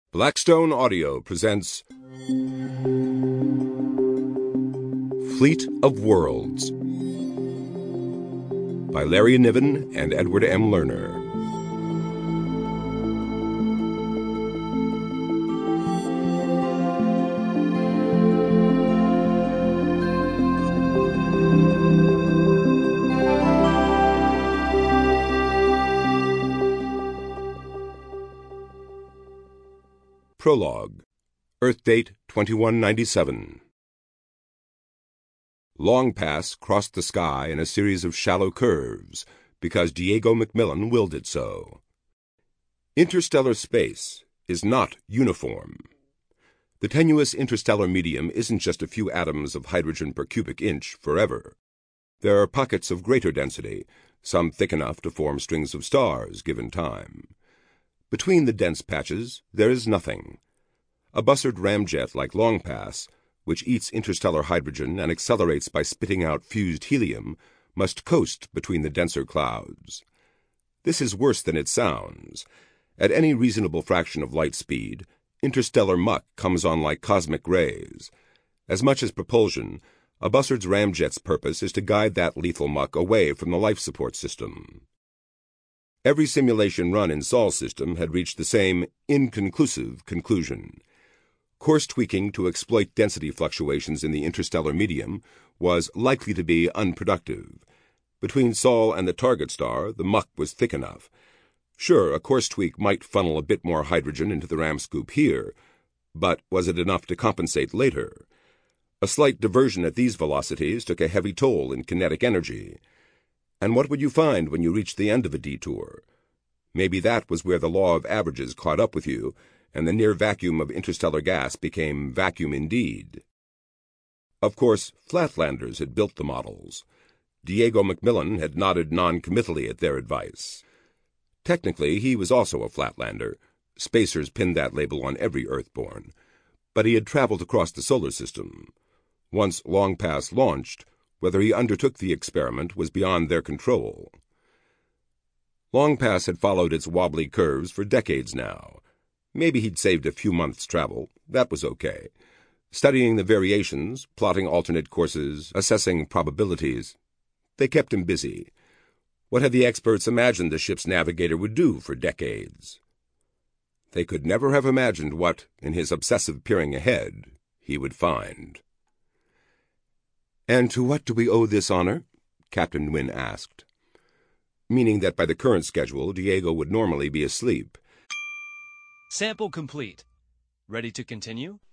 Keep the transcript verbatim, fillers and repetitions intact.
Blackstone Audio presents Fleet of Worlds by Larry Niven and Edward M. Lerner. Prologue. Earth date twenty-one ninety-seven. Long Pass crossed the sky in a series of shallow curves because Diego McMillan willed it so. Interstellar space is not uniform. The tenuous interstellar medium isn't just a few atoms of hydrogen per cubic inch forever. There are pockets of greater density, some thick enough to form strings of stars given time. Between the dense patches, there is nothing. A buzzard ramjet like Long Pass, which eats interstellar hydrogen and accelerates by spitting out fused helium, must coast between the denser clouds. This is worse than it sounds. At any reasonable fraction of light speed, interstellar muck comes on like cosmic rays. As much as propulsion, a buzzard's ramjet's purpose is to guide that lethal muck away from the life support system. Every simulation run in Sol's system had reached the same inconclusive conclusion. Course tweaking to exploit density fluctuations in the interstellar medium was likely to be unproductive. Between Sol and the target star, the muck was thick enough. Sure, a course tweak might funnel a bit more hydrogen into the ram scoop here, but was it enough to compensate later? A slight diversion at these velocities took a heavy toll in kinetic energy. And what would you find when you reached the end of a detour? Maybe that was where the law of averages caught up with you, and the near vacuum of interstellar gas became vacuum indeed. Of course, Flatlanders had built the models. Diego McMillan had nodded non-committally at their advice. Technically, he was also a Flatlander. Spacers pinned that label on every Earthborn. But he had traveled across the solar system. Once Long Pass launched, whether he undertook the experiment was beyond their control. Long Pass had followed its wobbly curves for decades now. Maybe he'd saved a few months' travel. That was okay. Studying the variations, plotting alternate courses, assessing probabilities. They kept him busy. What had the experts imagined the ship's navigator would do for decades? They could never have imagined what, in his obsessive peering ahead, he would find. "And to what do we owe this honor?" Captain Wynne asked. Meaning that by the current schedule, Diego would normally be asleep. Sample complete. Ready to continue?